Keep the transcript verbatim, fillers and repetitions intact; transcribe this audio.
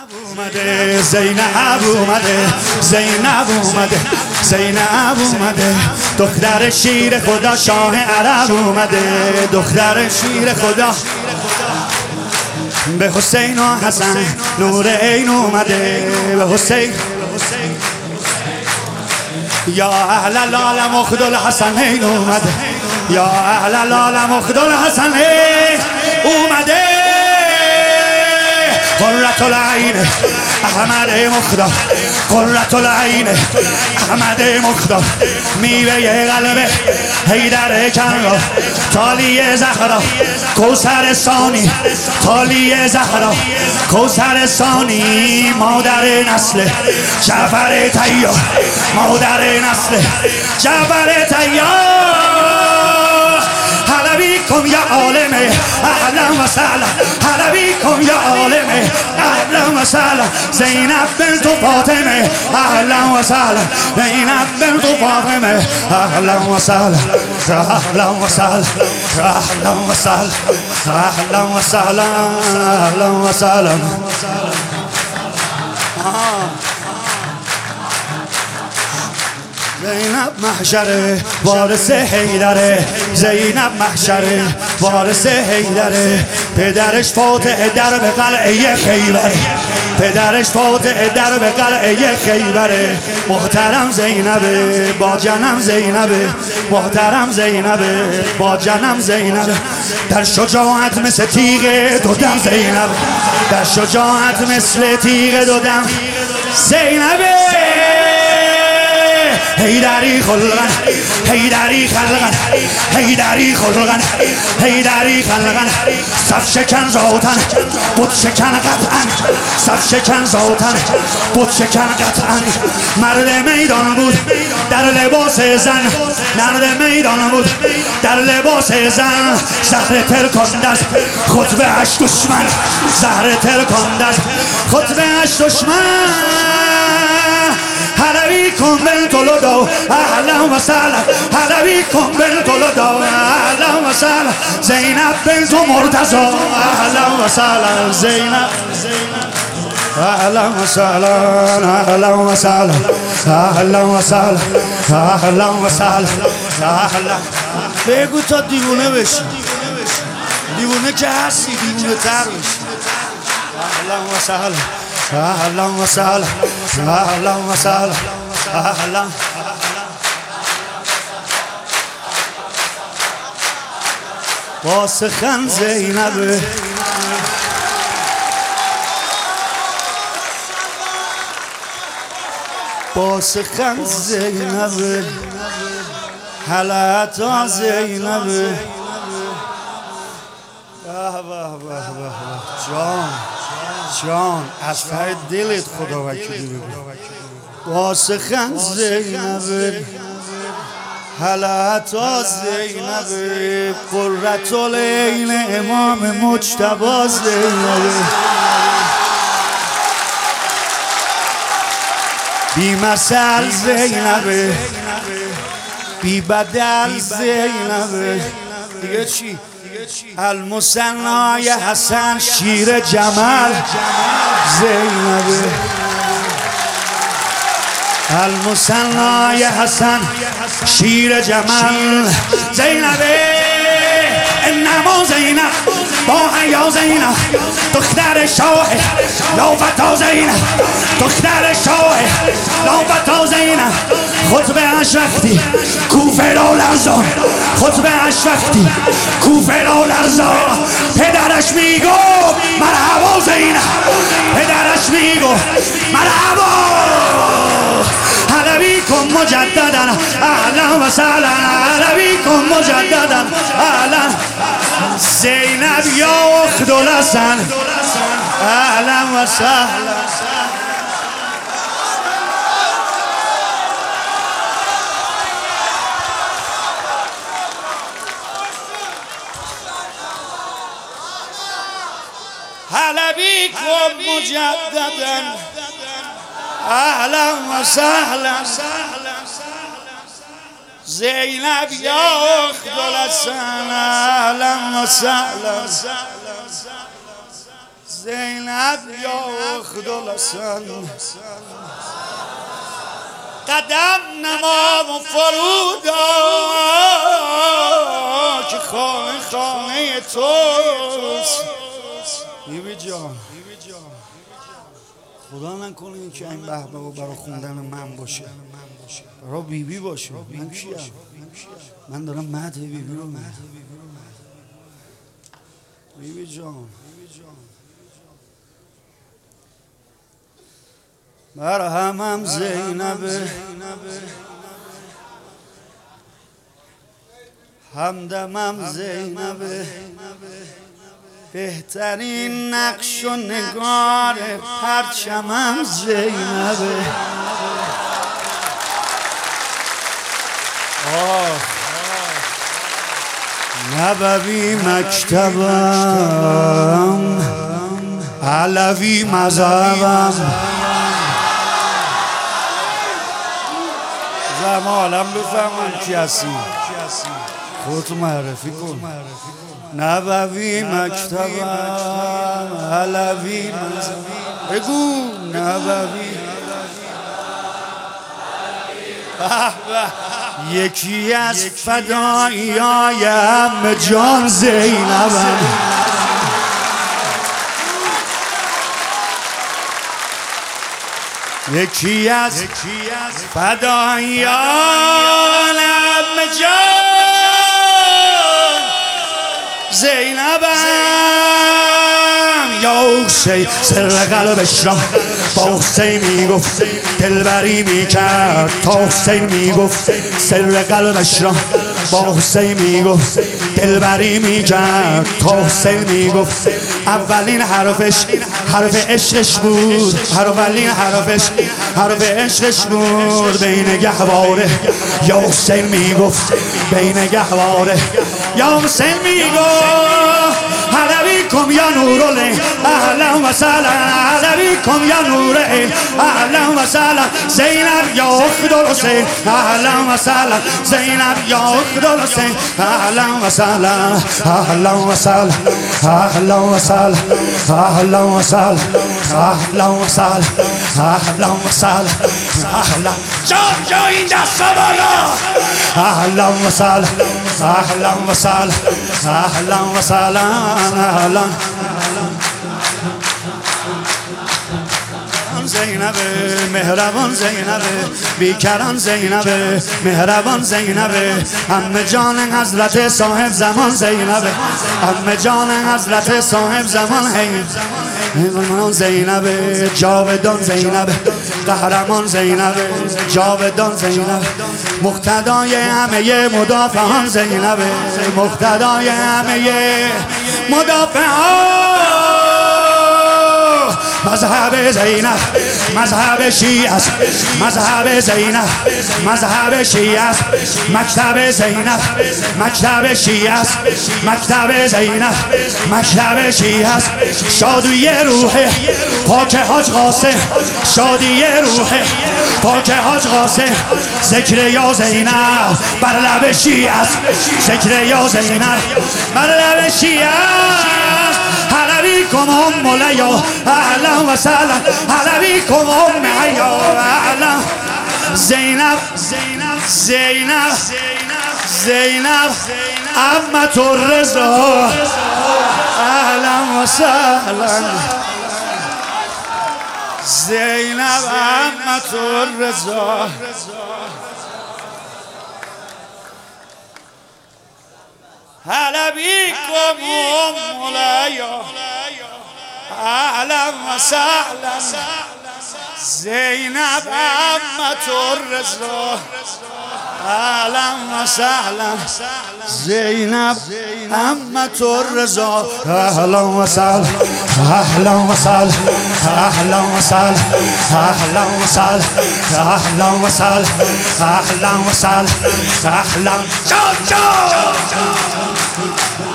اومده زینب اومده زینب اومده زینب اومده دختر شیر خدا شاه عرب اومده دختر شیر خدا به حسین و حسن نور عین اومده به حسین یا اهل العالم خذ الحسنین اومده یا اهل العالم خذ الحسنین اومده قرة العین احمد مختار قرة العین احمد مختار میوه قلب حیدر کرا تالی زهرا کوثر ثانی تالی زهرا کوثر ثانی مادر نسل جعفر طیار مادر نسل جعفر طیار هلا بیکم یا عالمه اهلا و سهلا هلا بیکم یا عالمه اهلا و سهلا زینب بنت فاطمه اهلا و سهلا زینب بنت فاطمه اهلا و سهلا اهلا و سهلا اهلا و سهلا اهلا و سهلا اهلا و سهلا زینب محشره وارث حیدره زینب محشره وارث حیدره پدرش فاتح در به قلعه خیبره پدرش فاتح در به قلعه خیبره محترم زینبه با جنم زینبه محترم زینبه با جنم زینبه در شجاعت مثل تیغ دودم زینبه در شجاعت مثل تیغ دودم زینبه حیدری خلقن حیدری خلقن حیدری خلقن حیدری خلقن صف شکن ذاتن بود شکن قطعا صف شکن ذاتن بود شکن قطعا مرد میدان بود در لباس زن مرد میدان بود در لباس زن زهر ترکانده است خطبه اش دشمن زهر ترکانده است خطبه اش دشمن هلا بیکم بنت لدو اهلا و سهلا هلا بیکم بنت لدو اهلا و سهلا زینب بنت مرتضی اهلا و سهلا زینب اهلا و سهلا اهلا و سهلا اهلا و سهلا اهلا و سهلا اهلا بگو تا دیوونه بشی دیوونه که هستی دیوونه تر بشی اهلا و سهلا اهلا و سهلا اهلا و سهلا اهلا با سخن زینبه با سخن زینبه حالتا زینبه جان جان از ته دلت خدا وکیلی بگو با سخن زینبه حالتا زینبه قرة العین امام مجتبی زینبه بی مثل زینبه بی بدل زینبه دیگه چی؟ المثنای حسن شیر جمل زینبه المثنای حسن شیر جمل زینبه انما زینب با حیا زینب دختر شاه لافتا زینب دختر شاه لافتا زینب خطبه اش وقتی کوفه را لرزان خطبه اش وقتی کوفه را لرزان پدرش میگو مرحبا زینب پدرش میگو مرحبا هلا بیکم مجددا اهلا و سهلا هلا بیکم مجددا اهلا زینب یا اخت الحسن اهلا و سهلا هلا بیکم مجددا اهلا و سهلا زینب یا اخت الحسن اهلا و سهلا زینب یا اخت الحسن قدم نما و فرودا که خانه خانه توست. بیبی جان خدا نکنه که این بهبه و برای خوندن من باشه، برای بیبی باشه. من کیم؟ من دارم مدح بیبی رو میگم. بیبی جان مرحمم زینبه، همدمم زینبه، بهترین نقش و نگار پرچمم زینبه. آه نبوی مکتبم، علوی مذهبم، زمالم بفهمم کی هستی، خودتو معرفی کن. نبوی مکتبم، علوی مذهبم، بگو نبوی. یکی از فدایایم جان زینبم، یکی از فدایانم جان زینبم. یا حسین سر قلبش را با حسین میگفت، دلبری میکرد تا حسین میگفت. سر قلبش را با حسین میگفت، دلبری میکرد تا حسین میگفت. اولین حرفش حرف عشقش بود، اولین حرفش حرف عشقش بود. بین گهواره یا حسین میگفت، بین گهواره یا حسین میگفت. علویکم یا نورالعین اهلا و سهلا، علویکم یا نورالعین اهلا و سهلا. زینب یا اخت الحسین اهلا و سهلا، زینب یا اخت الحسین اهلا و سهلا، اهلا و سهلا، اهلا و سهلا، اهلا و سهلا، اهلا و سهلا، اهلا و سهلا، اهلا. جان جا این دست بالا. اهلا و سهلا، اهلا و سهلا، اهلا و سهلا، اهلا. زینبه مهربان زینبه، بیکران زینبه مهربان زینبه. عمه جان حضرت صاحب زمان زینبه، عمه جان حضرت صاحب زمان. هی زینبه جاودان زینبه، قهرمان زینبه جاودان زینبه. مقتدای همه مدافعان زینبه، مقتدای همه مدافعان. مذهب زینب مذهب شیعه است، مذهب زینب مذهب شیعه است. مکتب زینب مکتب شیعه است، مکتب زینب مکتب شیعه است. شادی روح پاک حاج قاسم، شادی روح پاک حاج قاسم. ذکر یا زینب بر لب شیعه است، ذکر یا زینب بر لب شیعه است. علویکم ام لیا اهلا و سهلا، علویکم ام حیا اهلا. زینب زینب زینب عمت الرضا اهلا و سهلا. زینب عمت الرضا. علویکم ام لیا اهلا و سهلا. زینب عمت الرضا اهلا و سهلا. زینب عمت الرضا اهلا و سهلا، اهلا و سهلا، اهلا و سهلا، اهلا و سهلا، اهلا و سهلا، اهلا و سهلا، اهلا.